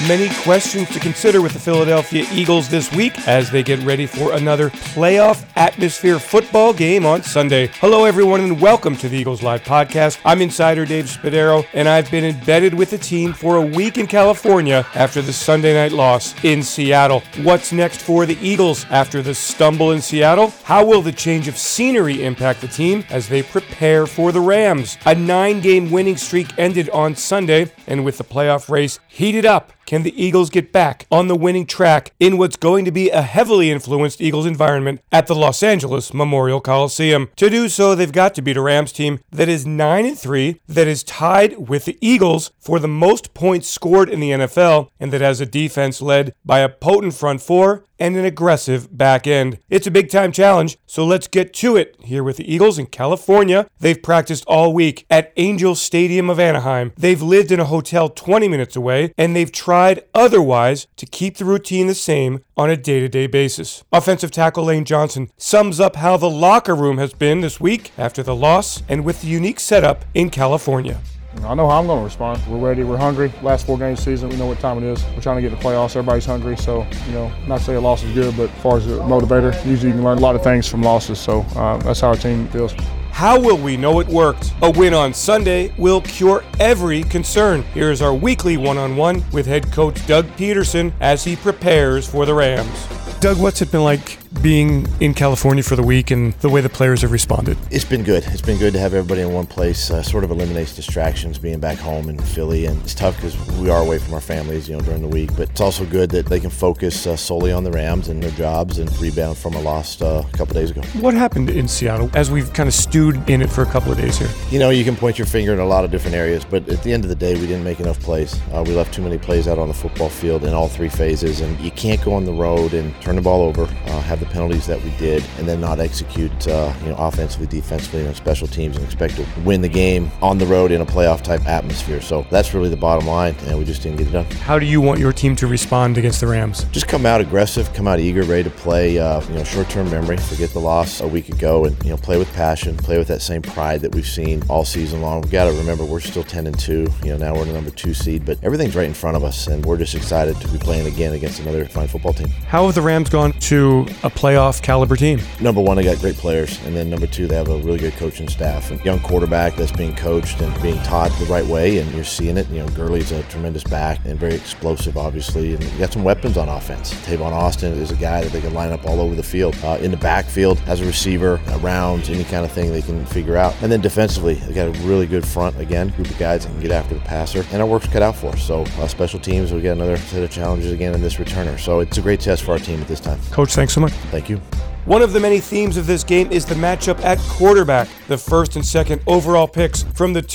Many questions to consider with the Philadelphia Eagles this week as they get ready for another playoff atmosphere football game on Sunday. Hello, everyone, and welcome to the Eagles Live podcast. I'm Insider Dave Spadaro, and I've been embedded with the team for a week in California after the Sunday night loss in Seattle. What's next for the Eagles after the stumble in Seattle? How will the change of scenery impact the team as they prepare for the Rams? A 9-game winning streak ended on Sunday, and with the playoff race heated up, can the Eagles get back on the winning track in what's going to be a heavily influenced Eagles environment at the Los Angeles Memorial Coliseum? To do so, they've got to beat a Rams team that is 9-3, that is tied with the Eagles for the most points scored in the NFL, and that has a defense led by a potent front four and an aggressive back end. It's a big-time challenge, so let's get to it here with the Eagles in California. They've practiced all week at Angel Stadium of Anaheim. They've lived in a hotel 20 minutes away, and they've tried otherwise to keep the routine the same on a day-to-day basis. Offensive tackle Lane Johnson sums up how the locker room has been this week after the loss and with the unique setup in California. I know how I'm going to respond. We're ready. We're hungry. Last 4 games of the season, we know what time it is. We're trying to get the playoffs. Everybody's hungry. So, not to say a loss is good, but as far as a motivator, usually you can learn a lot of things from losses. So that's how our team feels. How will we know it worked? A win on Sunday will cure every concern. Here's our weekly one-on-one with head coach Doug Peterson as he prepares for the Rams. Doug, what's it been like being in California for the week and the way the players have responded? It's been good. It's been good to have everybody in one place. Sort of eliminates distractions being back home in Philly. And it's tough because we are away from our families, during the week. But it's also good that they can focus solely on the Rams and their jobs and rebound from a loss a couple days ago. What happened in Seattle as we've kind of stewed in it for a couple of days here? You can point your finger in a lot of different areas, but at the end of the day, we didn't make enough plays. We left too many plays out on the football field in all 3 phases. And you can't go on the road and turn the ball over, have the penalties that we did, and then not execute offensively, defensively, and on special teams and expect to win the game on the road in a playoff type atmosphere. So that's really the bottom line, and we just didn't get it done. How do you want your team to respond against the Rams? Just come out aggressive, come out eager, ready to play. Short-term memory, forget the loss a week ago, and play with passion, play with that same pride that we've seen all season long. We've got to remember we're still 10-2. Now we're the number 2 seed, but everything's right in front of us, and we're just excited to be playing again against another fine football team. How have the Rams gone to a playoff caliber team? Number 1, they got great players, and then number 2, they have a really good coaching staff and young quarterback that's being coached and being taught the right way, and you're seeing it. Gurley's a tremendous back and very explosive, obviously, and you got some weapons on offense. Tavon Austin is a guy that they can line up all over the field, in the backfield as a receiver, around any kind of thing they can figure out. And then defensively, they got a really good front, again, group of guys that can get after the passer, and our work's cut out for us. So special teams, we got another set of challenges again in this returner. So it's a great test for our team at this time. Coach, thanks so much. Thank you. One of the many themes of this game is the matchup at quarterback. The first and second overall picks from the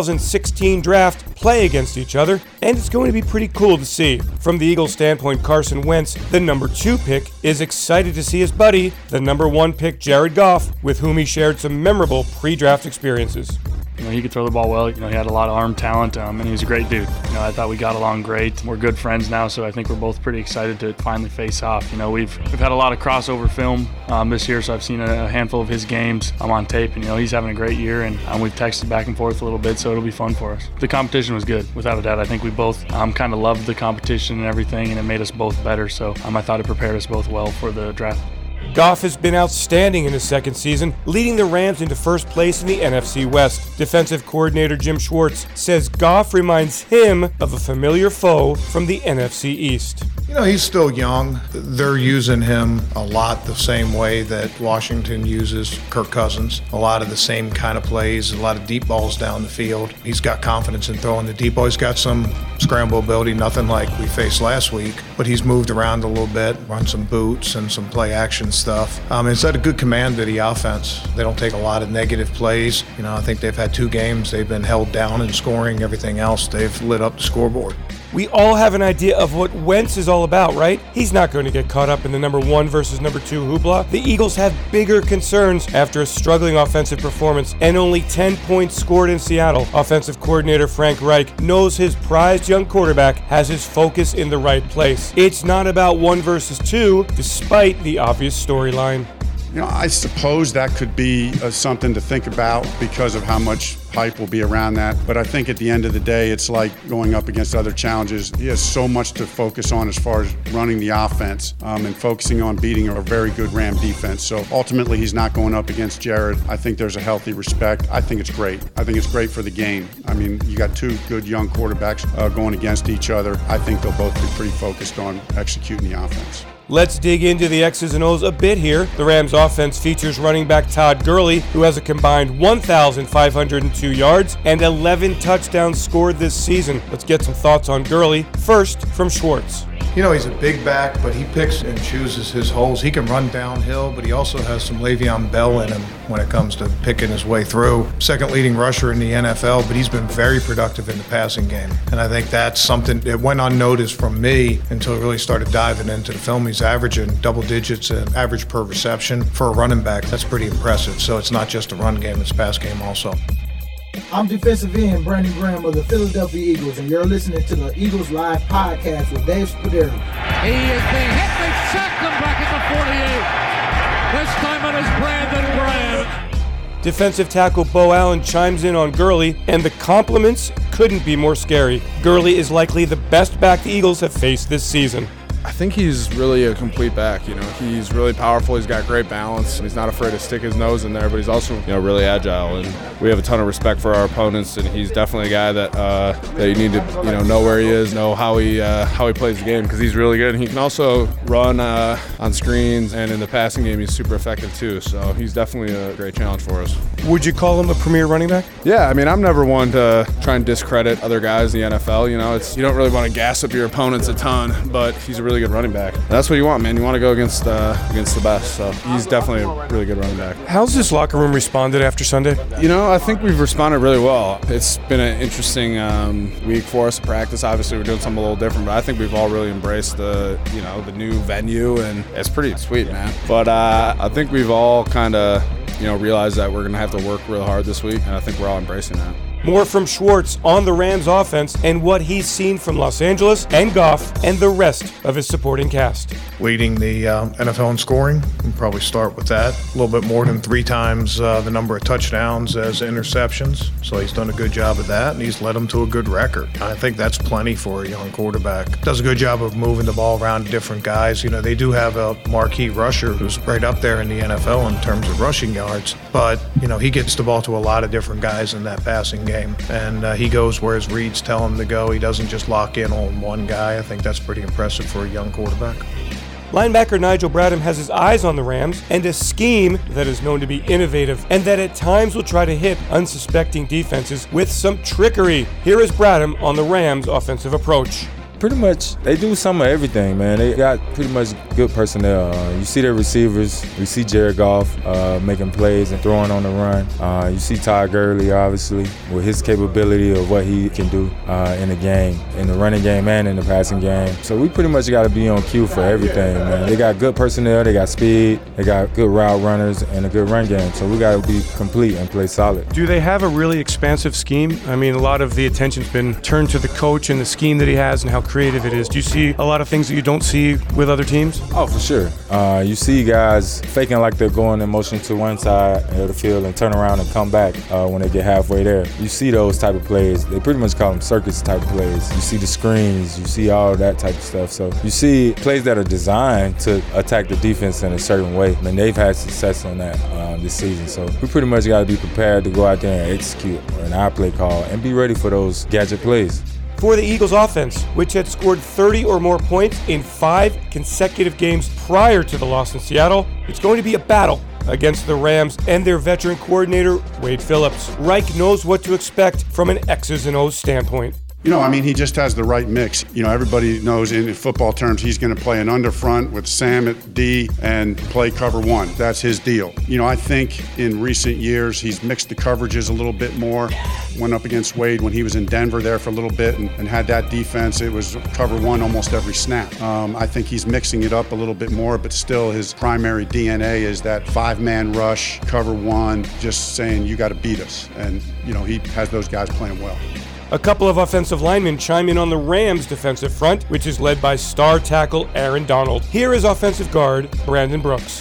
2016 draft play against each other, and it's going to be pretty cool to see. From the Eagles' standpoint, Carson Wentz, the number 2 pick, is excited to see his buddy, the number 1 pick, Jared Goff, with whom he shared some memorable pre-draft experiences. He could throw the ball well. He had a lot of arm talent, and he was a great dude. I thought we got along great. We're good friends now, so I think we're both pretty excited to finally face off. We've had a lot of crossover film this year, so I've seen a handful of his games. I'm on tape, and he's having a great year, and we've texted back and forth a little bit, so it'll be fun for us. The competition was good, without a doubt. I think we both kind of loved the competition and everything, and it made us both better. So I thought it prepared us both well for the draft. Goff has been outstanding in his second season, leading the Rams into first place in the NFC West. Defensive coordinator Jim Schwartz says Goff reminds him of a familiar foe from the NFC East. He's still young. They're using him a lot the same way that Washington uses Kirk Cousins. A lot of the same kind of plays, a lot of deep balls down the field. He's got confidence in throwing the deep ball. He's got some scramble ability, nothing like we faced last week, but he's moved around a little bit, run some boots and some play action stuff. It's at a good command to the offense. They don't take a lot of negative plays. I think they've had 2 games they've been held down in scoring. Everything else, they've lit up the scoreboard. We all have an idea of what Wentz is all about, right? He's not going to get caught up in the number 1 versus number 2 hoopla. The Eagles have bigger concerns after a struggling offensive performance and only 10 points scored in Seattle. Offensive coordinator Frank Reich knows his prized young quarterback has his focus in the right place. It's not about 1 versus 2, despite the obvious storyline. I suppose that could be something to think about because of how much hype will be around that. But I think at the end of the day, it's like going up against other challenges. He has so much to focus on as far as running the offense and focusing on beating a very good Ram defense. So ultimately, he's not going up against Jared. I think there's a healthy respect. I think it's great. I think it's great for the game. I mean, you got two good young quarterbacks going against each other. I think they'll both be pretty focused on executing the offense. Let's dig into the X's and O's a bit here. The Rams offense features running back Todd Gurley, who has a combined 1,502 yards and 11 touchdowns scored this season. Let's get some thoughts on Gurley. First, from Schwartz. He's a big back, but he picks and chooses his holes. He can run downhill, but he also has some Le'Veon Bell in him when it comes to picking his way through. Second leading rusher in the NFL, but he's been very productive in the passing game. And I think that's something that went unnoticed from me until I really started diving into the film. He's averaging double digits in average per reception for a running back. That's pretty impressive. So it's not just a run game, it's a pass game also. I'm defensive end Brandon Graham of the Philadelphia Eagles, and you're listening to the Eagles Live podcast with Dave Spadero. He is being hit. They sacked him back at the 48. This time it is Brandon Graham. Defensive tackle Bo Allen chimes in on Gurley, and the compliments couldn't be more scary. Gurley is likely the best back the Eagles have faced this season. I think he's really a complete back. He's really powerful. He's got great balance. He's not afraid to stick his nose in there, but he's also, really agile. And we have a ton of respect for our opponents. And he's definitely a guy that you need to, know where he is, know how he plays the game, because he's really good. And he can also run on screens, and in the passing game, he's super effective too. So he's definitely a great challenge for us. Would you call him a premier running back? Yeah, I'm never one to try and discredit other guys in the NFL. You don't really want to gas up your opponents a ton, but he's a really good running back. That's what you want, man. You want to go against the best. So he's definitely a really good running back. How's this locker room responded after Sunday? I think we've responded really well. It's been an interesting week for us to practice. Obviously, we're doing something a little different, but I think we've all really embraced the new venue, and it's pretty sweet, man. But I think we've all kind of realized that we're going to have to work real hard this week, and I think we're all embracing that. More from Schwartz on the Rams offense and what he's seen from Los Angeles and Goff and the rest of his supporting cast. Leading the NFL in scoring, we'll probably start with that. A little bit more than 3 times the number of touchdowns as interceptions. So he's done a good job of that, and he's led them to a good record. I think that's plenty for a young quarterback. Does a good job of moving the ball around to different guys. They do have a marquee rusher who's right up there in the NFL in terms of rushing yards. But, he gets the ball to a lot of different guys in that passing game. And he goes where his reads tell him to go. He doesn't just lock in on one guy. I think that's pretty impressive for a young quarterback. Linebacker Nigel Bradham has his eyes on the Rams and a scheme that is known to be innovative and that at times will try to hit unsuspecting defenses with some trickery. Here is Bradham on the Rams' offensive approach. Pretty much, they do some of everything, man. They got pretty much good personnel. You see their receivers. We see Jared Goff making plays and throwing on the run. You see Todd Gurley, obviously, with his capability of what he can do in the game, in the running game and in the passing game. So we pretty much got to be on cue for everything, man. They got good personnel. They got speed. They got good route runners and a good run game. So we got to be complete and play solid. Do they have a really expansive scheme? I mean, a lot of the attention's been turned to the coach and the scheme that he has and how creative it is. Do you see a lot of things that you don't see with other teams? Oh, for sure. You see guys faking like they're going in motion to one side of the field and turn around and come back when they get halfway there. You see those type of plays. They pretty much call them circus type plays. You see the screens. You see all that type of stuff. So you see plays that are designed to attack the defense in a certain way. I mean, they've had success on that this season. So we pretty much got to be prepared to go out there and execute an our play call and be ready for those gadget plays. For the Eagles offense, which had scored 30 or more points in 5 consecutive games prior to the loss in Seattle, it's going to be a battle against the Rams and their veteran coordinator, Wade Phillips. Reich knows what to expect from an X's and O's standpoint. He just has the right mix. Everybody knows in football terms he's going to play an underfront with Sam at D and play cover 1. That's his deal. I think in recent years he's mixed the coverages a little bit more. Went up against Wade when he was in Denver there for a little bit and had that defense. It was cover 1 almost every snap. I think he's mixing it up a little bit more, but still his primary DNA is that 5-man rush, cover 1, just saying you got to beat us. And, he has those guys playing well. A couple of offensive linemen chime in on the Rams' defensive front, which is led by star tackle Aaron Donald. Here is offensive guard Brandon Brooks.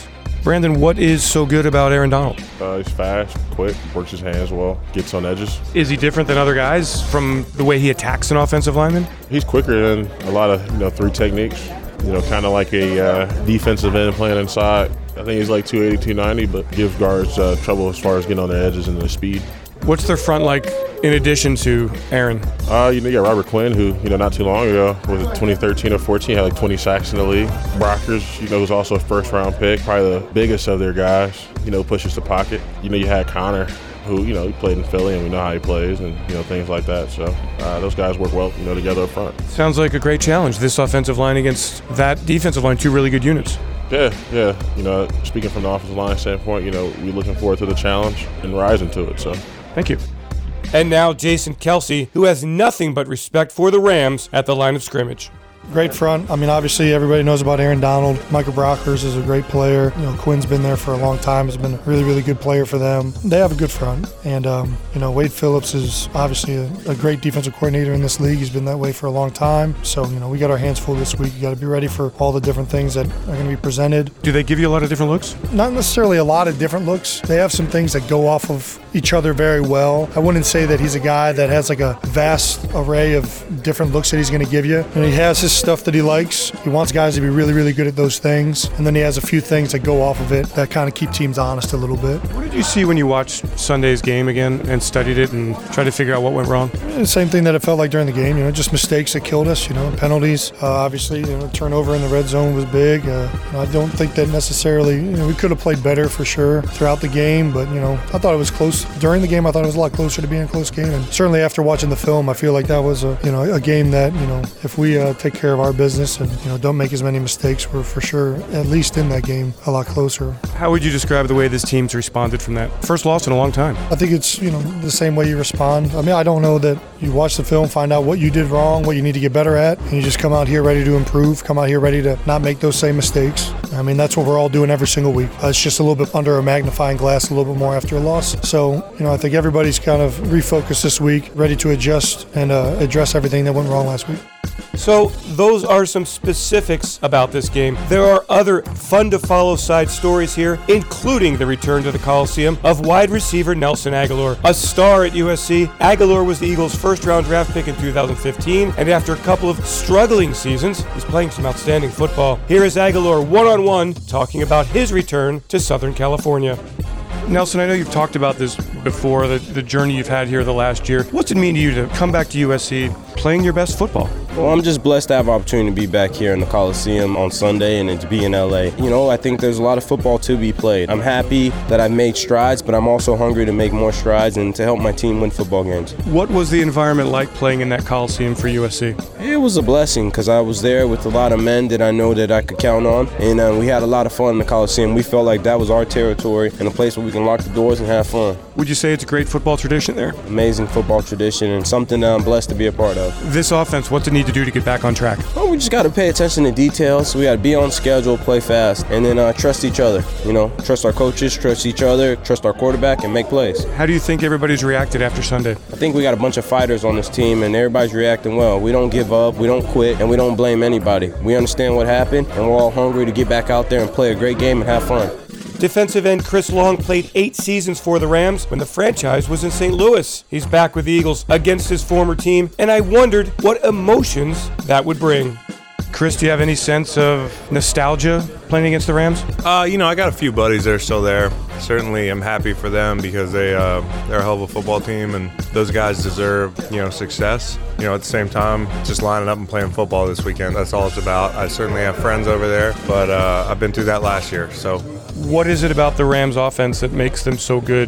Brandon, what is so good about Aaron Donald? He's fast, quick, works his hands well, gets on edges. Is he different than other guys from the way he attacks an offensive lineman? He's quicker than a lot of, three techniques. Kind of like a defensive end playing inside. I think he's like 280, 290, but gives guards trouble as far as getting on their edges and their speed. What's their front like in addition to Aaron? You got Robert Quinn, who, not too long ago, was it 2013 or 14, had like 20 sacks in the league. Brockers, was also a first-round pick, probably the biggest of their guys, pushes the pocket. You had Connor, who, he played in Philly, and we know how he plays and, things like that. So those guys work well, together up front. Sounds like a great challenge, this offensive line against that defensive line, two really good units. Yeah. Speaking from the offensive line standpoint, we're looking forward to the challenge and rising to it, so. Thank you. And now Jason Kelsey, who has nothing but respect for the Rams at the line of scrimmage. Great front. Obviously everybody knows about Aaron Donald. Michael Brockers is a great player. Quinn's been there for a long time. Has been a really, really good player for them. They have a good front. And, Wade Phillips is obviously a great defensive coordinator in this league. He's been that way for a long time. So, we got our hands full this week. You got to be ready for all the different things that are going to be presented. Do they give you a lot of different looks? Not necessarily a lot of different looks. They have some things that go off of each other very well. I wouldn't say that he's a guy that has like a vast array of different looks that he's going to give you. He has his stuff that he likes. He wants guys to be really, really good at those things. And then he has a few things that go off of it that kind of keep teams honest a little bit. What did you see when you watched Sunday's game again and studied it and tried to figure out what went wrong? The same thing that it felt like during the game, just mistakes that killed us, penalties. Obviously, turnover in the red zone was big. I don't think that necessarily, we could have played better for sure throughout the game, but, I thought it was close. During the game, I thought it was a lot closer to being a close game. And certainly after watching the film, I feel like that was a game that, if we take care of our business and, don't make as many mistakes, we're for sure, at least in that game, a lot closer. How would you describe the way this team's responded from that first loss in a long time? I think it's, the same way you respond. I don't know that you watch the film, find out what you did wrong, what you need to get better at, and you just come out here ready to improve, come out here ready to not make those same mistakes. That's what we're all doing every single week. It's just a little bit under a magnifying glass, a little bit more after a loss. So, I think everybody's kind of refocused this week, ready to adjust and address everything that went wrong last week. So those are some specifics about this game. There are other fun-to-follow side stories here, including the return to the Coliseum of wide receiver Nelson Agholor. A star at USC, Agholor was the Eagles' first-round draft pick in 2015, and after a couple of struggling seasons, he's playing some outstanding football. Here is Agholor one-on-one talking about his return to Southern California. Nelson, I know you've talked about this before, the journey you've had here the last year. What's it mean to you to come back to USC playing your best football? Well, I'm just blessed to have an opportunity to be back here in the Coliseum on Sunday and to be in LA. I think there's a lot of football to be played. I'm happy that I've made strides, but I'm also hungry to make more strides and to help my team win football games. What was the environment like playing in that Coliseum for USC? It was a blessing because I was there with a lot of men that I know that I could count on, and we had a lot of fun in the Coliseum. We felt like that was our territory and a place where we can lock the doors and have fun. Would you say it's a great football tradition there? Amazing football tradition and something that I'm blessed to be a part of. This offense, what's it need to do to get back on track? Well, we just got to pay attention to details. We got to be on schedule, play fast, and then trust each other. Trust our coaches, trust each other, trust our quarterback, and make plays. How do you think everybody's reacted after Sunday? I think we got a bunch of fighters on this team, and everybody's reacting well. We don't give up, we don't quit, and we don't blame anybody. We understand what happened, and we're all hungry to get back out there and play a great game and have fun. Defensive end Chris Long played 8 seasons for the Rams when the franchise was in St. Louis. He's back with the Eagles against his former team, and I wondered what emotions that would bring. Chris, do you have any sense of nostalgia playing against the Rams? I got a few buddies that are still there. Certainly I'm happy for them because they're a hell of a football team, and those guys deserve, success. At the same time, just lining up and playing football this weekend, that's all it's about. I certainly have friends over there, but I've been through that last year, so. What is it about the Rams offense that makes them so good?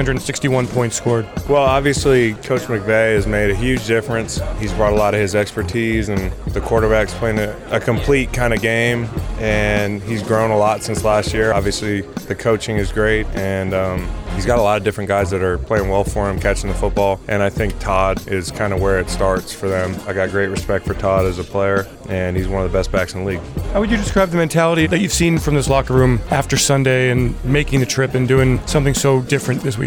361 points scored. Well, obviously, Coach McVay has made a huge difference. He's brought a lot of his expertise, and the quarterback's playing a complete kind of game, and he's grown a lot since last year. Obviously, the coaching is great, and he's got a lot of different guys that are playing well for him, catching the football, and I think Todd is kind of where it starts for them. I got great respect for Todd as a player, and he's one of the best backs in the league. How would you describe the mentality that you've seen from this locker room after Sunday and making the trip and doing something so different this week?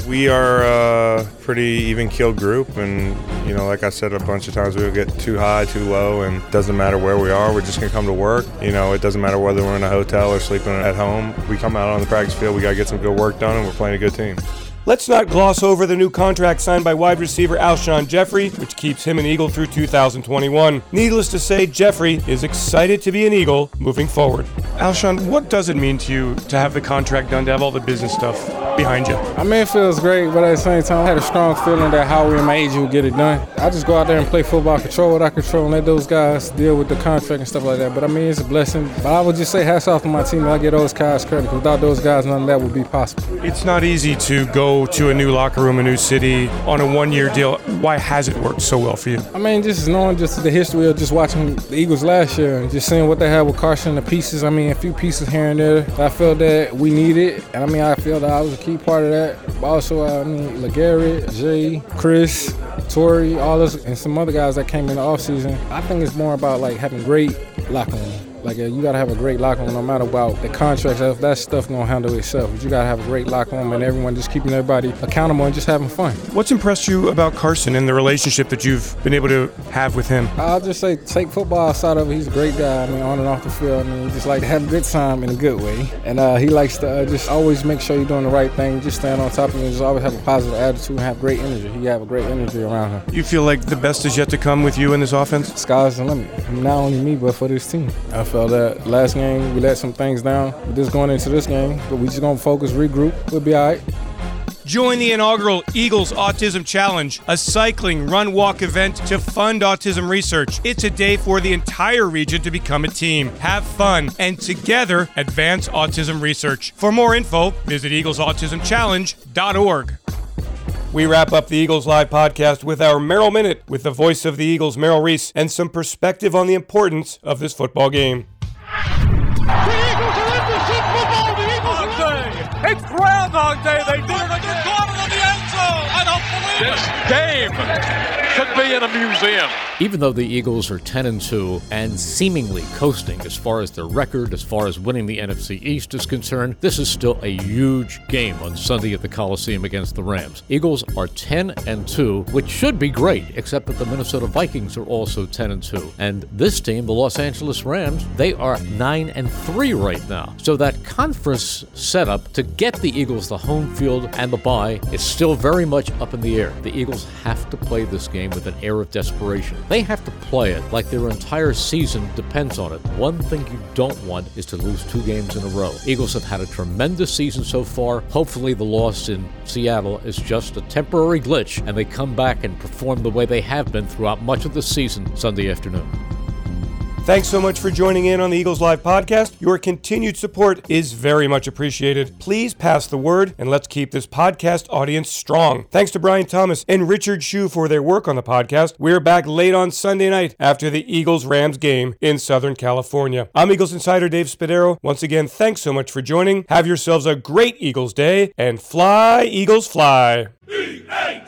We are a pretty even-keeled group, and, you know, like I said a bunch of times, we'll get too high, too low, and it doesn't matter where we are. We're just going to come to work. You know, it doesn't matter whether we're in a hotel or sleeping at home. We come out on the practice field, we got to get some good work done, and we're playing a good team. Let's not gloss over the new contract signed by wide receiver Alshon Jeffrey, which keeps him an Eagle through 2021. Needless to say, Jeffrey is excited to be an Eagle moving forward. Alshon, what does it mean to you to have the contract done, to have all the business stuff behind you? I mean, it feels great, but at the same time, I had a strong feeling that Howie and my agent would get it done. I just go out there and play football, control what I control, and let those guys deal with the contract and stuff like that. But I mean, it's a blessing. But I would just say hats off to my team. I get those guys credit, because without those guys, none of that would be possible. It's not easy to go to a new locker room, a new city, on a one-year deal. Why has it worked so well for you? I mean, just knowing just the history of just watching the Eagles last year and just seeing what they had with Carson, the pieces. I mean, a few pieces here and there. I felt that we needed, and I mean, I feel that I was a key part of that. But also, I mean, LeGarrette, Jay, Chris, Torrey, all those, and some other guys that came in the offseason. I think it's more about like having great locker room. Like, you got to have a great locker room no matter about the contracts. That stuff going to handle itself. But you got to have a great locker room and everyone just keeping everybody accountable and just having fun. What's impressed you about Carson and the relationship that you've been able to have with him? I'll just say, take football outside of it. He's a great guy. I mean, on and off the field. I mean, he just like to have a good time in a good way. And he likes to just always make sure you're doing the right thing. Just stand on top of it and just always have a positive attitude and have great energy. He have a great energy around him. You feel like the best is yet to come with you in this offense? Sky's the limit. Not only me, but for this team. I felt that last game we let some things down. We're just going into this game, but we just going to focus, regroup. We'll be all right. Join the inaugural Eagles Autism Challenge, a cycling run-walk event to fund autism research. It's a day for the entire region to become a team, have fun, and together advance autism research. For more info, visit eaglesautismchallenge.org. We wrap up the Eagles Live podcast with our Merrill Minute with the voice of the Eagles, Merrill Reese, and some perspective on the importance of this football game. The Eagles are in the Super Bowl. The Eagles are in. It's Groundhog Day. They did it again. Corner of the end zone. I don't believe this game could be in a museum. Even though the Eagles are 10-2 and seemingly coasting as far as their record, as far as winning the NFC East is concerned, this is still a huge game on Sunday at the Coliseum against the Rams. Eagles are 10-2, which should be great, except that the Minnesota Vikings are also 10-2. And this team, the Los Angeles Rams, they are 9-3 right now. So that conference setup to get the Eagles the home field and the bye is still very much up in the air. The Eagles have to play this game with an air of desperation. They have to play it like their entire season depends on it. One thing you don't want is to lose 2 games in a row. Eagles have had a tremendous season so far. Hopefully the loss in Seattle is just a temporary glitch and they come back and perform the way they have been throughout much of the season Sunday afternoon. Thanks so much for joining in on the Eagles Live podcast. Your continued support is very much appreciated. Please pass the word and let's keep this podcast audience strong. Thanks to Brian Thomas and Richard Shue for their work on the podcast. We're back late on Sunday night after the Eagles-Rams game in Southern California. I'm Eagles Insider Dave Spadaro. Once again, thanks so much for joining. Have yourselves a great Eagles day and fly, Eagles, fly.